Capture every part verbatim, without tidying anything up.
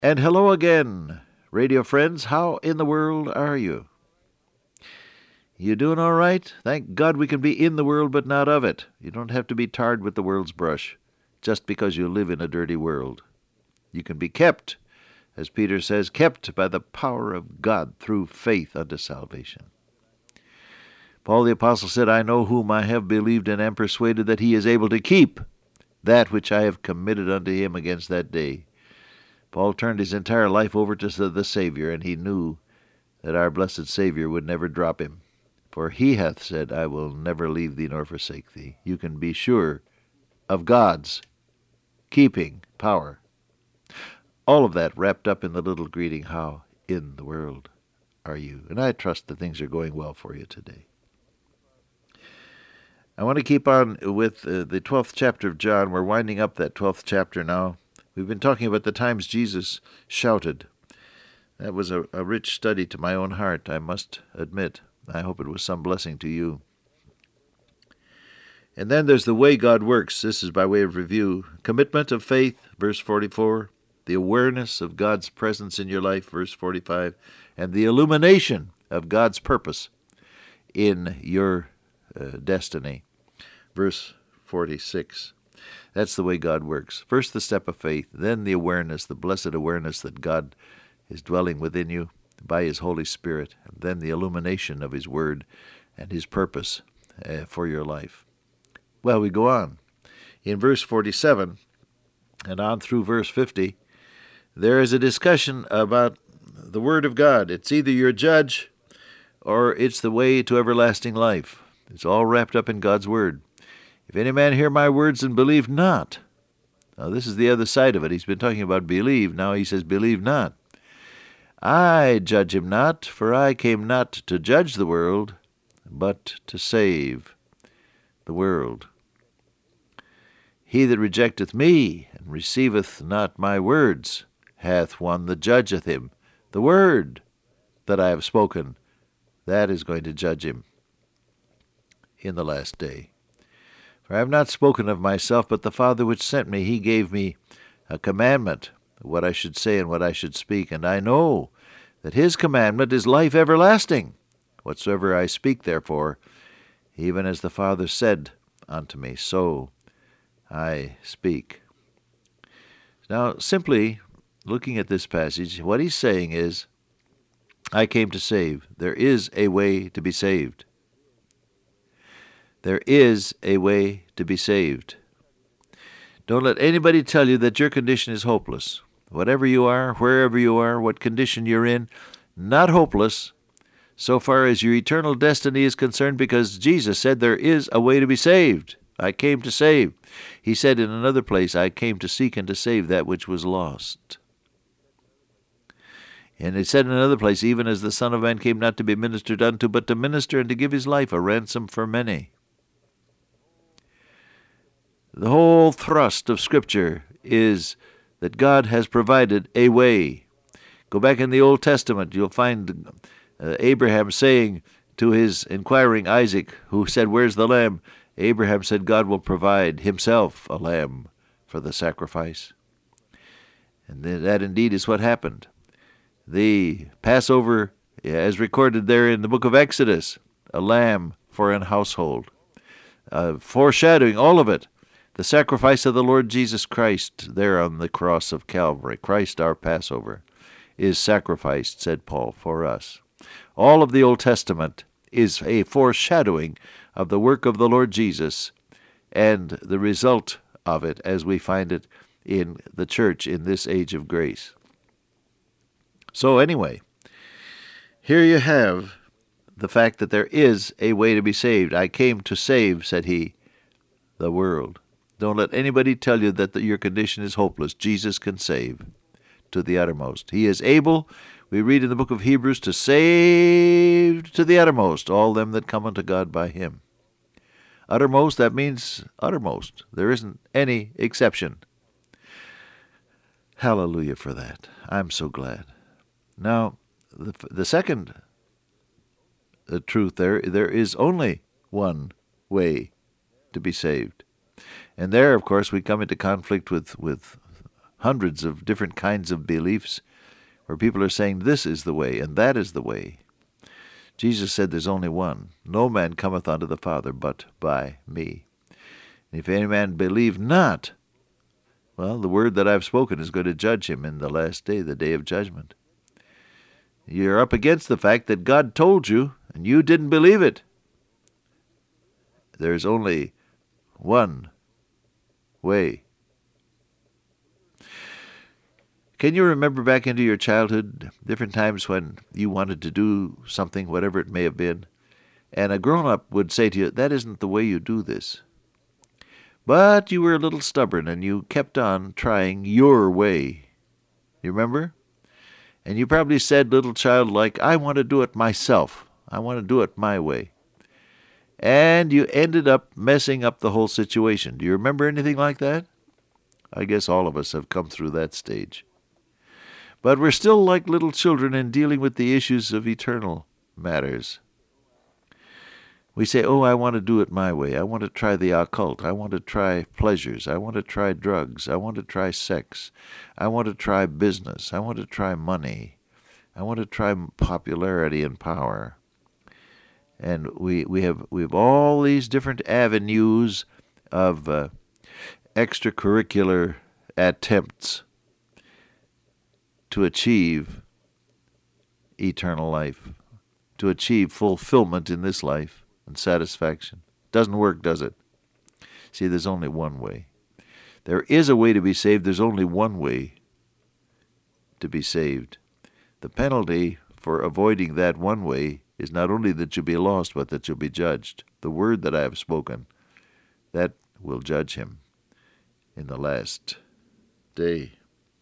And hello again, radio friends. How in the world are you? You doing all right? Thank God we can be in the world but not of it. You don't have to be tarred with the world's brush just because you live in a dirty world. You can be kept, as Peter says, kept by the power of God through faith unto salvation. Paul the Apostle said, I know whom I have believed and am persuaded that he is able to keep that which I have committed unto him against that day. Paul turned his entire life over to the Savior, and he knew that our blessed Savior would never drop him. For he hath said, I will never leave thee nor forsake thee. You can be sure of God's keeping power. All of that wrapped up in the little greeting, how in the world are you? And I trust that things are going well for you today. I want to keep on with uh, the twelfth chapter of John. We're winding up that twelfth chapter now. We've been talking about the times Jesus shouted. That was a, a rich study to my own heart, I must admit. I hope it was some blessing to you. And then there's the way God works. This is by way of review. Commitment of faith, verse forty-four. The awareness of God's presence in your life, verse forty-five. And the illumination of God's purpose in your uh, destiny, verse forty-six. That's the way God works. First the step of faith, then the awareness, the blessed awareness that God is dwelling within you by His Holy Spirit, and then the illumination of His Word and His purpose uh, for your life. Well, we go on. In verse forty-seven and on through verse fifty, there is a discussion about the Word of God. It's either your judge or it's the way to everlasting life. It's all wrapped up in God's Word. If any man hear my words and believe not. Now this is the other side of it. He's been talking about believe. Now he says believe not. I judge him not, for I came not to judge the world, but to save the world. He that rejecteth me and receiveth not my words hath one that judgeth him. The word that I have spoken, that is going to judge him in the last day. For I have not spoken of myself, but the Father which sent me, He gave me a commandment, what I should say and what I should speak. And I know that His commandment is life everlasting. Whatsoever I speak, therefore, even as the Father said unto me, so I speak. Now, simply looking at this passage, what he's saying is, I came to save. There is a way to be saved. There is a way to be saved. Don't let anybody tell you that your condition is hopeless. Whatever you are, wherever you are, what condition you're in, not hopeless so far as your eternal destiny is concerned, because Jesus said there is a way to be saved. I came to save. He said in another place, I came to seek and to save that which was lost. And it said in another place, even as the Son of Man came not to be ministered unto, but to minister and to give His life a ransom for many. The whole thrust of Scripture is that God has provided a way. Go back in the Old Testament, you'll find uh, Abraham saying to his inquiring Isaac, who said, where's the lamb? Abraham said, God will provide Himself a lamb for the sacrifice. And that indeed is what happened. The Passover, as recorded there in the book of Exodus, a lamb for an household, uh, foreshadowing all of it. The sacrifice of the Lord Jesus Christ there on the cross of Calvary, Christ our Passover, is sacrificed, said Paul, for us. All of the Old Testament is a foreshadowing of the work of the Lord Jesus and the result of it as we find it in the church in this age of grace. So anyway, here you have the fact that there is a way to be saved. I came to save, said He, the world. Don't let anybody tell you that the, your condition is hopeless. Jesus can save to the uttermost. He is able, we read in the book of Hebrews, to save to the uttermost all them that come unto God by Him. Uttermost, that means uttermost. There isn't any exception. Hallelujah for that. I'm so glad. Now, the, the second the truth there, there is only one way to be saved. And there, of course, we come into conflict with, with hundreds of different kinds of beliefs where people are saying this is the way and that is the way. Jesus said there's only one. No man cometh unto the Father but by me. And if any man believe not, well, the word that I've spoken is going to judge him in the last day, the day of judgment. You're up against the fact that God told you and you didn't believe it. There's only one way. Can you remember back into your childhood, different times when you wanted to do something, whatever it may have been, and a grown-up would say to you, that isn't the way you do this. But you were a little stubborn and you kept on trying your way. You remember? And you probably said, little child, like, I want to do it myself. I want to do it my way. And you ended up messing up the whole situation. Do you remember anything like that? I guess all of us have come through that stage. But we're still like little children in dealing with the issues of eternal matters. We say, oh, I want to do it my way. I want to try the occult. I want to try pleasures. I want to try drugs. I want to try sex. I want to try business. I want to try money. I want to try popularity and power. And we we have we have all these different avenues of uh, extracurricular attempts to achieve eternal life, to achieve fulfillment in this life and satisfaction. Doesn't work, does it? See, there's only one way. There is a way to be saved. There's only one way to be saved. The penalty for avoiding that one way is not only that you'll be lost, but that you'll be judged. The word that I have spoken, that will judge him in the last day.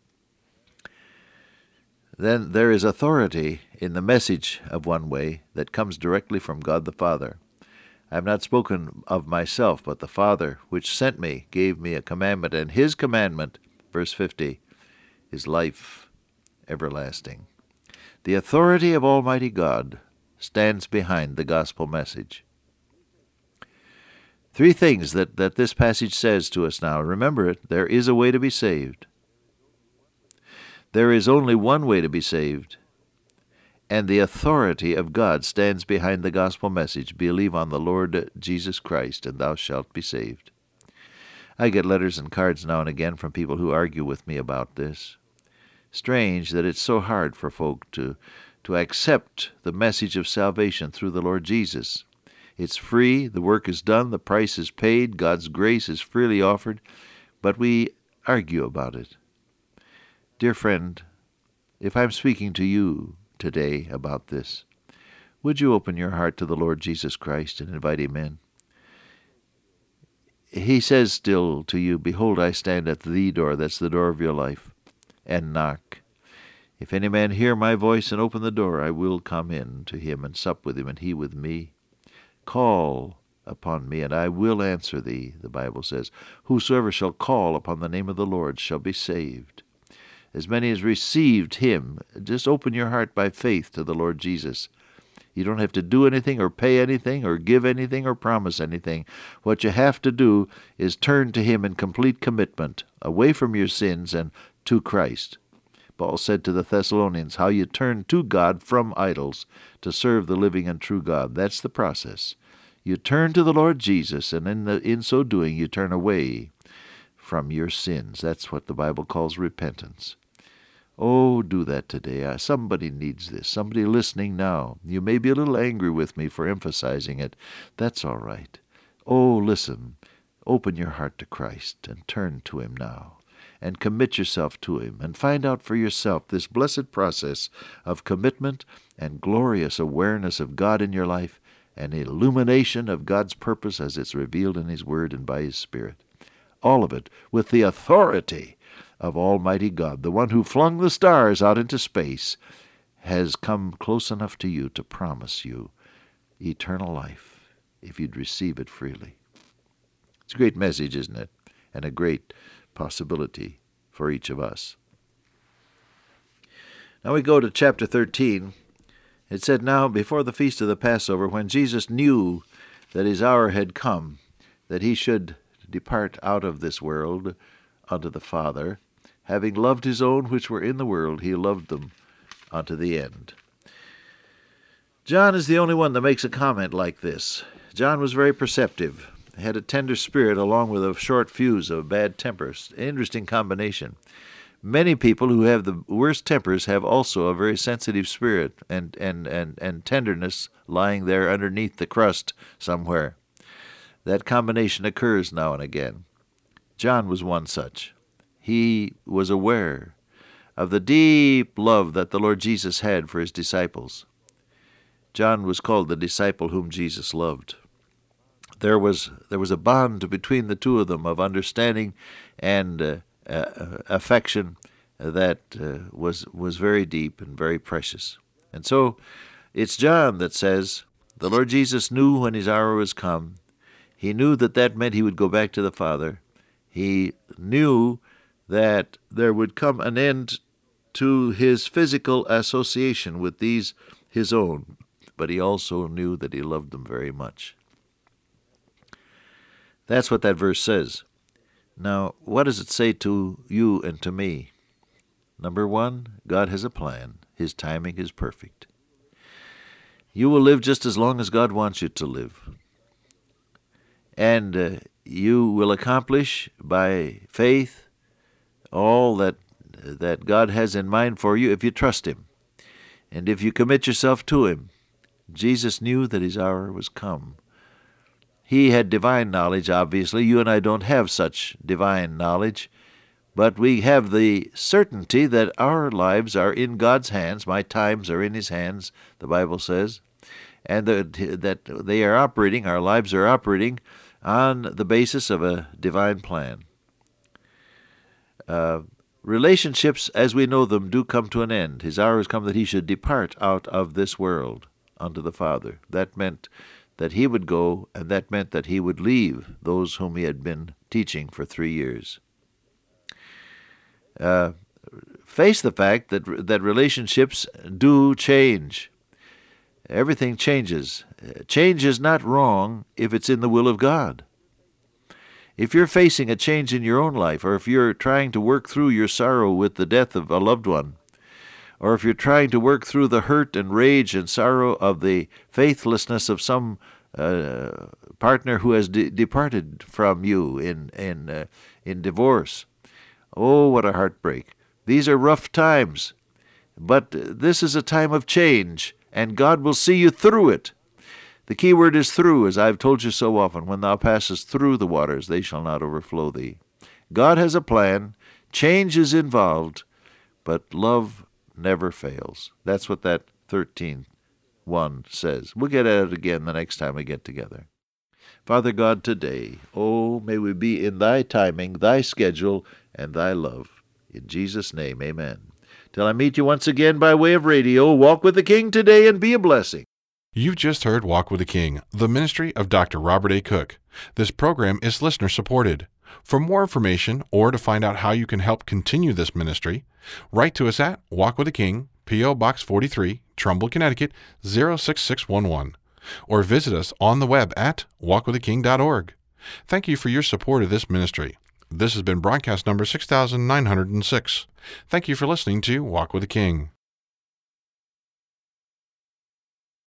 Then there is authority in the message of one way that comes directly from God the Father. I have not spoken of myself, but the Father which sent me gave me a commandment, and his commandment, verse fifty, is life everlasting. The authority of Almighty God stands behind the gospel message. Three things that, that this passage says to us now. Remember it, there is a way to be saved. There is only one way to be saved, and the authority of God stands behind the gospel message. Believe on the Lord Jesus Christ, and thou shalt be saved. I get letters and cards now and again from people who argue with me about this. Strange that it's so hard for folk to, to accept the message of salvation through the Lord Jesus. It's free, the work is done, the price is paid, God's grace is freely offered, but we argue about it. Dear friend, if I'm speaking to you today about this, would you open your heart to the Lord Jesus Christ and invite him in? He says still to you, behold, I stand at the door, that's the door of your life, and knock. If any man hear my voice and open the door, I will come in to him and sup with him, and he with me. Call upon me, and I will answer thee, the Bible says. Whosoever shall call upon the name of the Lord shall be saved. As many as received him, just open your heart by faith to the Lord Jesus. You don't have to do anything or pay anything or give anything or promise anything. What you have to do is turn to him in complete commitment, away from your sins and to Christ. Paul said to the Thessalonians, how you turn to God from idols to serve the living and true God. That's the process. You turn to the Lord Jesus, and in, the, in so doing you turn away from your sins. That's what the Bible calls repentance. Oh, do that today. Uh, somebody needs this. Somebody listening now. You may be a little angry with me for emphasizing it. That's all right. Oh, listen. Open your heart to Christ and turn to him now. And commit yourself to him. And find out for yourself this blessed process of commitment and glorious awareness of God in your life and illumination of God's purpose as it's revealed in his word and by his Spirit. All of it with the authority of Almighty God, the one who flung the stars out into space, has come close enough to you to promise you eternal life if you'd receive it freely. It's a great message, isn't it? And a great possibility for each of us. Now we go to chapter thirteen. It said, now before the feast of the Passover, when Jesus knew that his hour had come, that he should depart out of this world unto the Father, having loved his own which were in the world, he loved them unto the end. John is the only one that makes a comment like this. John was very perceptive, had a tender spirit along with a short fuse of bad temper. Interesting combination. Many people who have the worst tempers have also a very sensitive spirit and, and, and, and tenderness lying there underneath the crust somewhere. That combination occurs now and again. John was one such. He was aware of the deep love that the Lord Jesus had for his disciples. John was called the disciple whom Jesus loved. There was there was a bond between the two of them of understanding and uh, uh, affection that uh, was was very deep and very precious. And so it's John that says, the Lord Jesus knew when his hour was come. He knew that that meant he would go back to the Father. He knew that there would come an end to his physical association with these his own, but he also knew that he loved them very much. That's what that verse says. Now, what does it say to you and to me? Number one, God has a plan. His timing is perfect. You will live just as long as God wants you to live. And uh, you will accomplish by faith all that that God has in mind for you if you trust him. And if you commit yourself to him. Jesus knew that his hour was come. He had divine knowledge, obviously. You and I don't have such divine knowledge, but we have the certainty that our lives are in God's hands. My times are in his hands, the Bible says, and that, that they are operating, our lives are operating on the basis of a divine plan. Uh, relationships, as we know them, do come to an end. His hour has come that he should depart out of this world unto the Father. That meant that he would go, and that meant that he would leave those whom he had been teaching for three years. Uh, face the fact that that relationships do change. Everything changes. Change is not wrong if it's in the will of God. If you're facing a change in your own life, or if you're trying to work through your sorrow with the death of a loved one, or if you're trying to work through the hurt and rage and sorrow of the faithlessness of some uh, partner who has de- departed from you in in uh, in divorce, oh, what a heartbreak! These are rough times, but this is a time of change, and God will see you through it. The key word is through, as I've told you so often. When thou passest through the waters, they shall not overflow thee. God has a plan. Change is involved, but love never fails. That's what that thirteen one says. We'll get at it again the next time we get together. Father God, today, oh, may we be in thy timing, thy schedule, and thy love. In Jesus' name, amen. Till I meet you once again by way of radio, walk with the King today and be a blessing. You've just heard Walk with the King, the ministry of Doctor Robert A. Cook. This program is listener-supported. For more information or to find out how you can help continue this ministry, write to us at Walk with the King, P O. Box forty-three, Trumbull, Connecticut, zero six six one one, or visit us on the web at walk with the king dot org. Thank you for your support of this ministry. This has been broadcast number six thousand nine hundred six. Thank you for listening to Walk with the King.